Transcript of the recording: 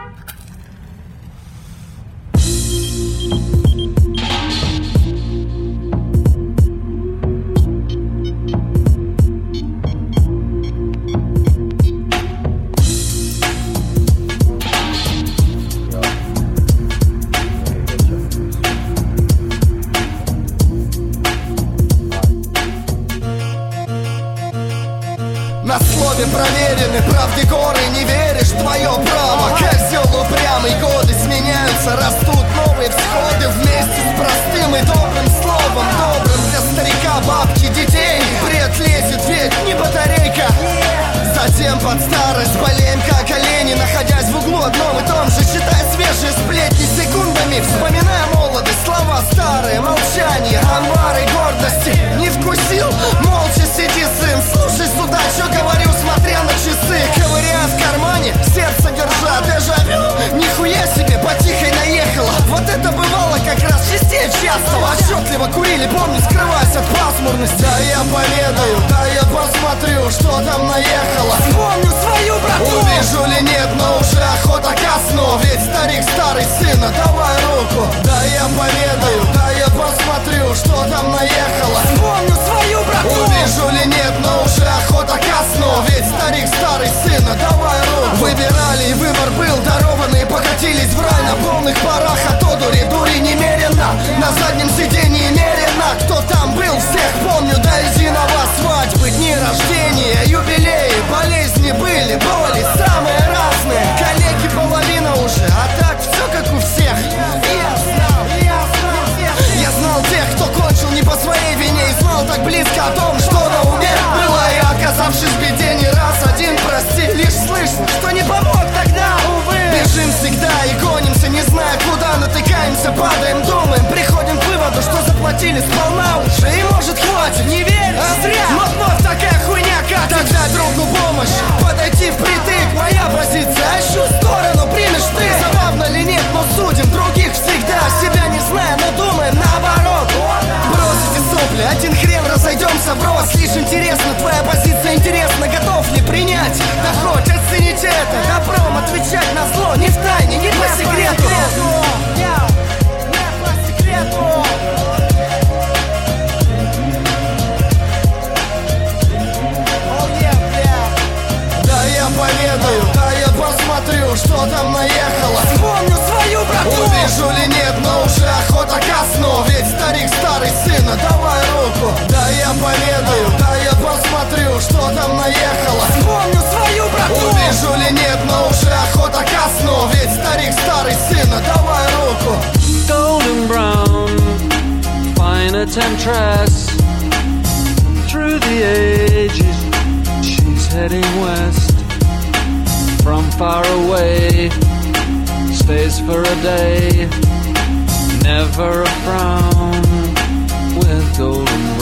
На слове проверены, правде горы не веришь, твое право. Козел упрямый, годы сменяются, растут новые всходы. Вместе с простым и добрым словом, добрым для старика, бабки, детей. Бред лезет, ведь не батарейка. Затем под старость болеем как олени, находясь в углу одном и том же, считая свежие сплетни секундами, вспоминая молодость, слова старые, молчание, амбары гордости. Не вкусил? Молча сиди, сын, слушай сюда, что говорю, смотря на часы. Ковыряя в кармане, сердце держа, дежавю. Нихуя себе, потихой наехала. Вот это бывало как раз частее часто. Отчетливо курили, помню, скрываясь от пасмурности. Да я поведаю, да я посмотрю, что там наехало. Вспомню свою брату. Увижу ли нет, но уже охота ко сну. Ведь старик старый, сына, давай руку. Да я поведаю, да я посмотрю, что там наехало. Вспомню свою брату. Увижу ли нет, но уже охота ко сну. Ведь старик старый, сына, давай руку. Выбирали, и выбор был дарованный. Покатились в рай на полных парах от одури, дури немерено. На заднем сиденье мерено. Кто там был, всех помню до единого. Свадьбы, дни рождения, юбилеи, болезни были, боли самые разные. Коллеги половина уже, а так все как у всех. Я знал тех, кто кончил не по своей вине. И знал так близко о том, что на уме было. И оказавшись в беде не раз, один прости. Лишь слышно, что не помог тогда, увы. Бежим всегда и гонимся, не зная куда. Натыкаемся, падаем, думаем, приходим к выводу, что заплатили сполна уже. И может хватит, не веришь, а зря. Но вновь такая хуйня катит. Тогда другу помощь, подойти впритык. Моя позиция, ищу сторону, примешь ты. Забавно ли нет, но судим других всегда. Себя не зная, но думаем наоборот. Бросите сопли, один хрен разойдемся врозь. Лишь интересно, твоя позиция интересна. Готов ли принять? Да хоть оцените это. Добром отвечать на зло, не в тайне, не по секрету. Не по секрету. Да я поведаю, да я посмотрю, что там наехало. Вспомню свою брату. Увижу ли нет, но уже охота ко сну. Ведь старик старый, сына, давай руку. Да я поведаю, да я посмотрю, что там наехало. Вспомню свою брату. Увижу ли нет, но уже охота ко сну. Ведь старик старый, сына, давай руку. Golden brown, fine temptress. Through the ages, she's heading west. From far away, stays for a day. Never a frown with golden